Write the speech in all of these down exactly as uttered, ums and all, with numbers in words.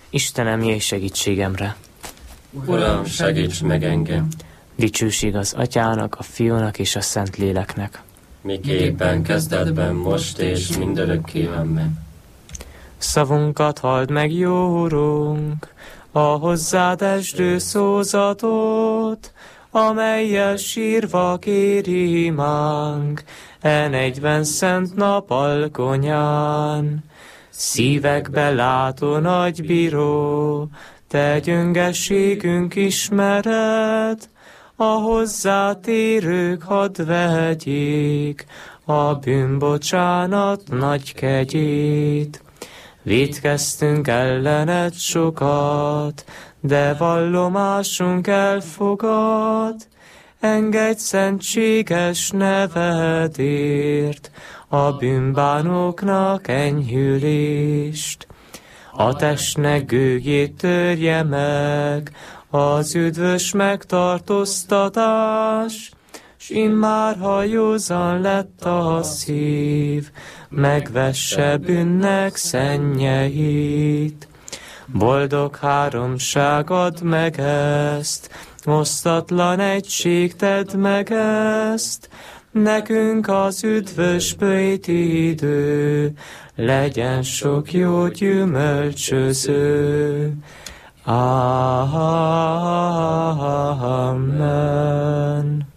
Istenem, jöjj segítségemre! Uram, segíts meg engem! Dicsőség az Atyának, a Fiúnak és a Szentléleknek. Miképpen kezdetben, most és mindörökké, amen. Szavunkat halld meg, jó Urunk, a hozzád esdő szózatot, amellyel sírva kéri imánk, e negyven szent nap alkonyán. Szívekbe látó nagybíró, te gyöngességünk ismered, a hozzátérők hadd vegyék a bűnbocsánat nagy kegyét. Vétkeztünk ellened sokat, de vallomásunk elfogad, engedj szentséges nevedért a bűnbánóknak enyhülést. A testnek gőgét törje meg az üdvös megtartóztatás, s immár ha józan lett a szív, megvesse bűnnek szennyeit. Boldog háromság, add meg ezt, osztatlan egység tedd meg ezt, nekünk az üdvös böjt idő, legyen sok jó gyümölcsöző. Amen.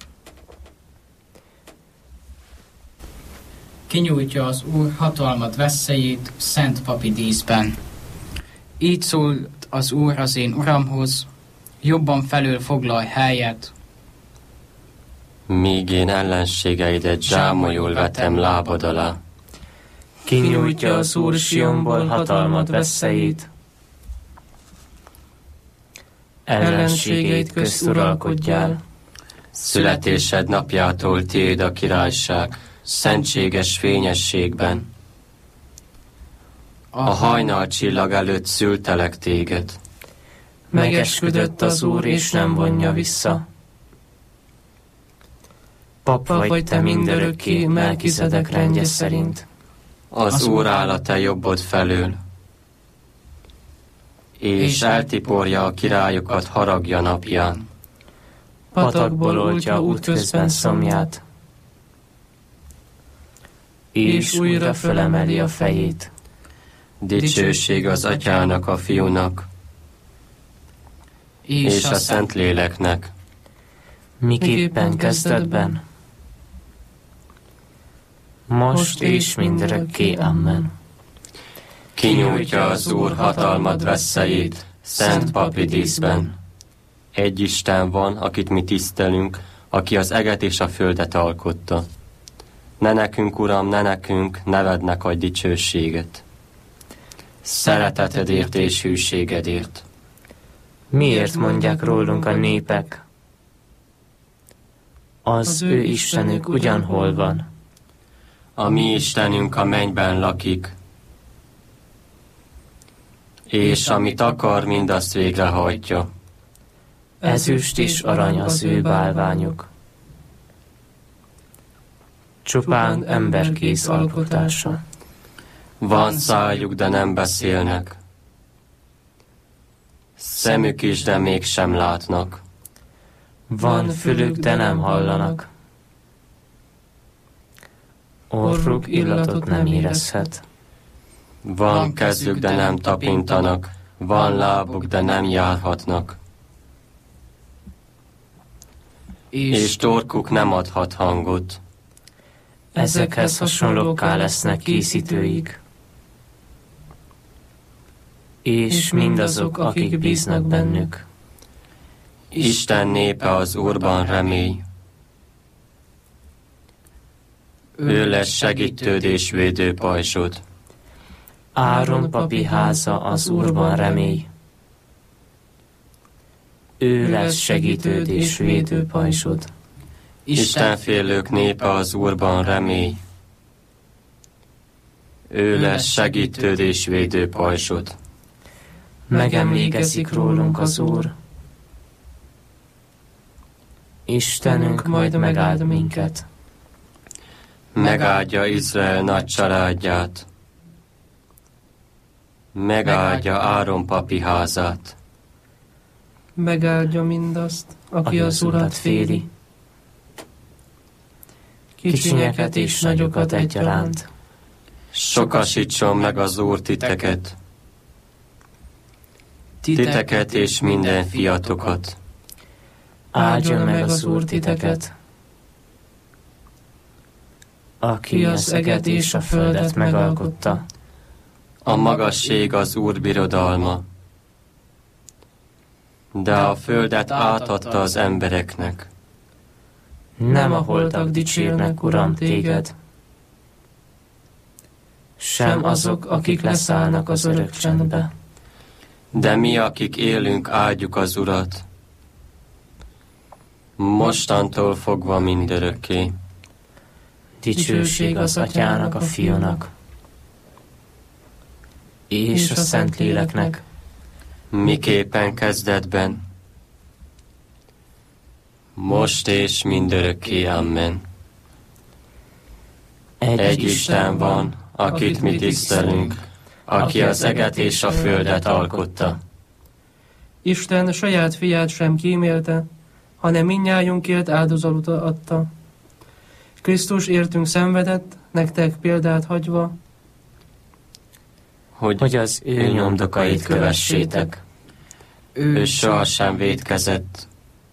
Kinyújtja az Úr hatalmat veszélyét szent papi díszben. Így szólt az Úr az én Uramhoz, jobban felül foglalj helyet, míg én ellenségeidet zsámolyul vetem lábad alá. Kinyújtja az Úr Sionból hatalmat veszélyét, ellenségeit közt uralkodjál. Születésed napjától tiéd a királyság, szentséges fényességben. A hajnal csillag előtt szültelek téged. Megesküdött az Úr, és nem vonja vissza. Pap vagy te mindörökké, Melkizedek rendje szerint. Az Úr áll a te jobbod felől, és eltiporja a királyokat haragja napján. Patakból oltja útközben szomját, és újra fölemeli a fejét. Dicsőség az Atyának, a Fiúnak, és a Szentléleknek. Miképpen kezdetben, most és mindörökké. Amen. Kinyújtja az Úr hatalmat veszélyét szent papi díszben. Egy Isten van, akit mi tisztelünk, aki az eget és a földet alkotta. Ne nekünk, Uram, ne nekünk, nevednek adj dicsőséget. Szeretetedért és hűségedért. Miért mondják rólunk a népek? Az ő Istenük ugyanhol van. A mi Istenünk a mennyben lakik, és amit akar, mindazt végrehajtja. Ezüst és arany az ő bálványuk, csupán emberkész alkotása. Van szájuk, de nem beszélnek, szemük is, de mégsem látnak. Van fülük, de nem hallanak, orruk illatot nem érezhet. Van kezük, de nem tapintanak, van lábuk, de nem járhatnak, és torkuk nem adhat hangot. Ezekhez hasonlókká lesznek készítőik, és mindazok, akik bíznak bennük. Isten népe az Úrban remély. Ő lesz segítőd és védőpajzsod. Áron papi háza az Úrban remély. Ő lesz segítőd és védőpajzsod. Istenfélők népe az Úrban remély. Ő lesz segítőd és védőpajzsod. Megemlékezik rólunk az Úr. Istenünk majd megáld minket. Megáldja Izrael nagy családját. megáldja Áron papi házát. Megáldja mindazt, aki az Urat féli, kicsinyeket és nagyokat egyaránt. Sokasítson meg az Úr titeket, titeket és minden fiatokat. Áldjon meg az Úr titeket, aki az eget és a földet megalkotta. A magasség az Úr birodalma, de a földet átadta az embereknek. Nem a holtak dicsérnek, Uram, téged, sem azok, akik leszállnak az örök csendbe. De mi, akik élünk, áldjuk az Urat, mostantól fogva mindörökké. Dicsőség az Atyának, a Fiúnak, és a Szentléleknek, miképpen kezdetben, most és mindörökké. Amen. Egy, Egy Isten van, akit mi tisztelünk, aki az eget és a földet alkotta. Isten saját fiát sem kímélte, hanem mindnyájunkért áldozatot adta. Krisztus értünk szenvedett, nektek példát hagyva, Hogy, hogy az ő nyomdokait kövessétek. ő sohasem vétkezett,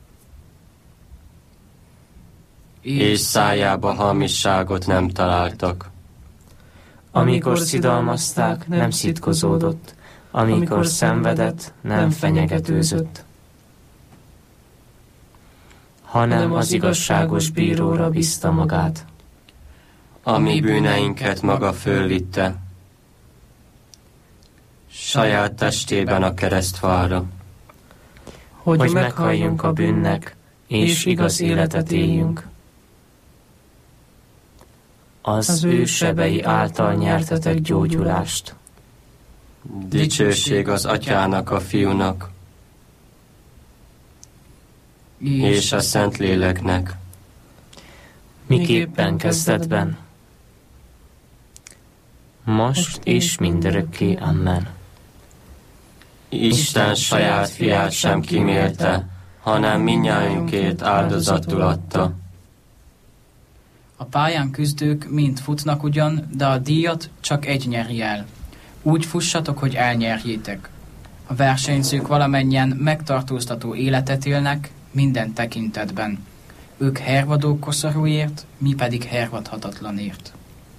és szájába hamisságot nem találtak. Amikor szidalmazták, nem szitkozódott, amikor szenvedett, nem fenyegetőzött, hanem az igazságos bíróra bízta magát. A mi bűneinket maga fölvitte, saját testében a keresztfára, Hogy, hogy meghalljunk a bűnnek, és igaz életet éljünk. Az, az ő sebei által nyertetek gyógyulást. Dicsőség az Atyának, a Fiúnak, és a Szentléleknek, Miképpen kezdetben, most és mindörökké. Amen. Isten saját fiát sem kímélte, hanem mindnyájunkért áldozatul adta. A pályán küzdők mind futnak ugyan, de a díjat csak egy nyeri el. Úgy fussatok, hogy elnyerjétek. A versenyzők valamennyien megtartóztató életet élnek minden tekintetben. Ők hervadó koszorúért, mi pedig hervadhatatlanért.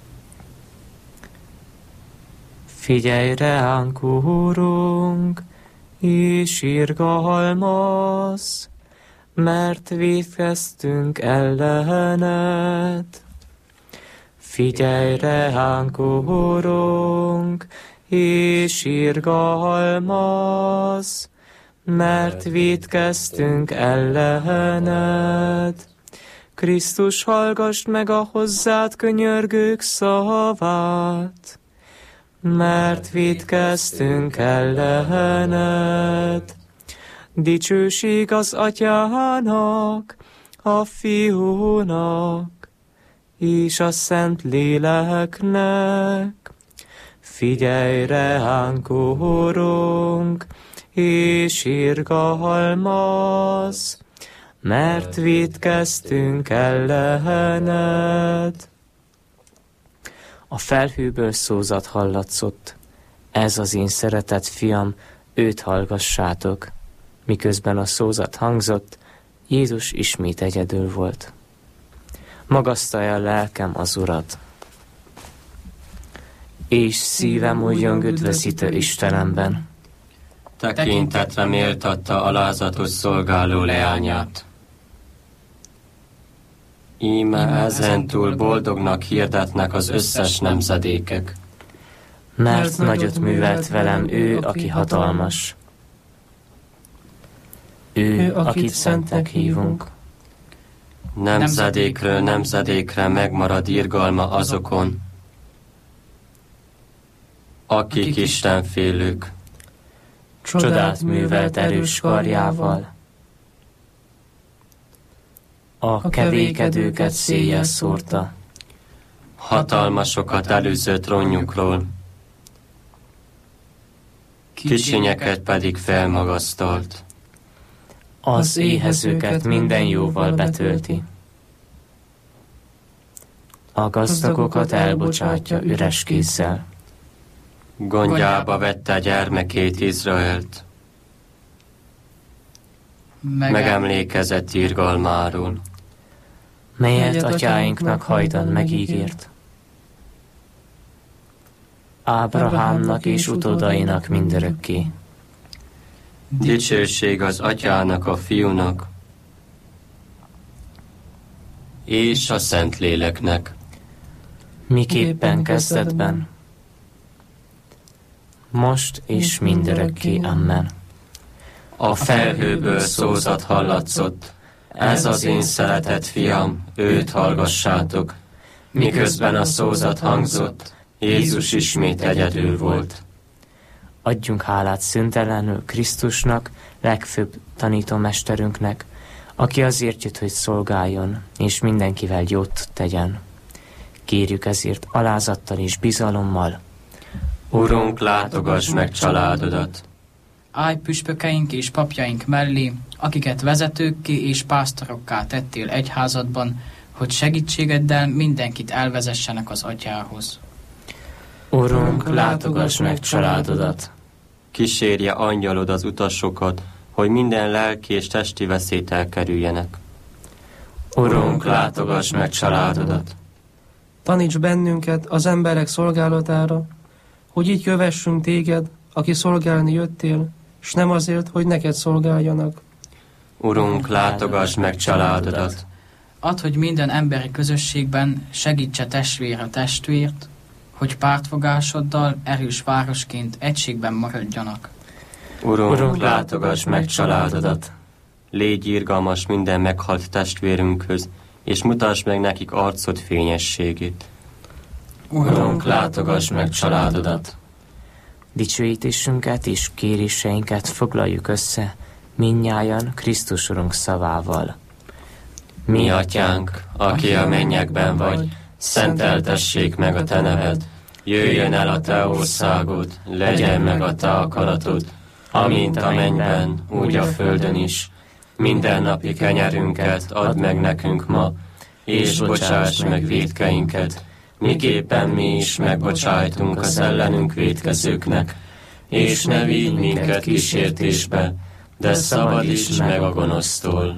Figyelj ránk, Úrunk, és irgalmazz, mert vétkeztünk ellened. Figyelj ránk, Úrunk, és irgalmazz, mert vétkeztünk ellened. Krisztus, hallgass meg a hozzád könyörgők szavát, mert vétkeztünk ellened. Dicsőség az Atyának, a Fiúnak, és a Szentléleknek. Figyelj ránk, Úrunk, és irgalmazz, mert vétkeztünk ellened. A felhőből szózat hallatszott. Ez az én szeretett fiam, őt hallgassátok. Miközben a szózat hangzott, Jézus ismét egyedül volt. Magasztalja a lelkem az Urat, és szívem újjong üdvözítő Istenemben. Tekintetre méltatta alázatos szolgáló leányát. Íme ezentúl boldognak hirdetnek az összes nemzedékek. Mert nagyot művelt velem ő, aki hatalmas. Ő, akit szentnek hívunk. Nemzedékről nemzedékre megmarad irgalma azokon, akik istenfélők. Csodát művelt erős karjával. A kevékedőket széjjel szórta. Hatalmasokat előző trónjukról. kicsinyeket pedig felmagasztalt. Az éhezőket minden jóval betölti. A gazdagokat elbocsátja üres kézzel. Gondjába vette gyermekét Izraelt, megemlékezett irgalmáról, melyet atyáinknak hajdan megígért. Ábrahámnak és utódainak mindörökké. Dicsőség az atyának, a fiúnak, és a Szentléleknek. Miképpen kezdetben, most és mindörökké. Amen. A felhőből szózat hallatszott, ez az én szeretett fiam, őt hallgassátok. Miközben a szózat hangzott, Jézus ismét egyedül volt. Adjunk hálát szüntelenül Krisztusnak, legfőbb tanítómesterünknek, aki azért jött, hogy szolgáljon, és mindenkivel jót tegyen. Kérjük ezért alázattal és bizalommal. Urunk, látogass meg családodat! Állj püspökeink és papjaink mellé, akiket vezetőkké és pásztorokká tettél egyházadban, hogy segítségeddel mindenkit elvezessenek az atyához. Urunk, látogass meg családodat! Kísérje angyalod az utasokat, hogy minden lelki és testi veszélyt elkerüljenek. Urunk, látogass meg családodat! Taníts bennünket az emberek szolgálatára, hogy így kövessünk téged, aki szolgálni jöttél, s nem azért, hogy neked szolgáljanak. Urunk, látogass meg családodat! Add, hogy minden emberi közösségben segítse testvér a testvért, hogy pártfogásoddal erős városként egységben maradjanak. Urunk, Urunk, látogass meg családodat! Légy irgalmas minden meghalt testvérünkhöz, és mutasd meg nekik arcod fényességét. Urunk, látogass meg családodat! Dicsőítésünket és kéréseinket foglaljuk össze mindnyájan Krisztus Urunk szavával. Mi atyánk, aki a mennyekben vagy, szenteltessék meg a te neved, jöjjön el a te országod, legyen meg a te akaratod, amint a mennyben, úgy a földön is. Mindennapi kenyerünket add meg nekünk ma, és bocsáss meg vétkeinket, miképpen mi is megbocsájtunk az ellenünk vétkezőknek, és ne vigy minket kísértésbe, de szabadíts meg a gonosztól.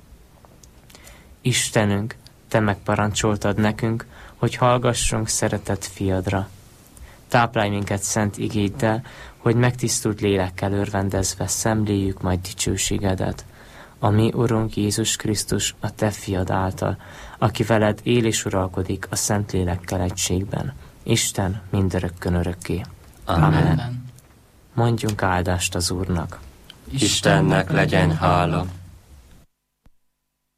Istenünk, te megparancsoltad nekünk, hogy hallgassunk szeretett fiadra. Táplálj minket szent igéddel, hogy megtisztult lélekkel örvendezve szemléljük majd dicsőségedet. A mi Urunk Jézus Krisztus, a te fiad által, aki veled él és uralkodik a szent lélekkel egységben. Isten mindörökkön örökké. Amen. Amen. Mondjunk áldást az Úrnak. Istennek legyen hála.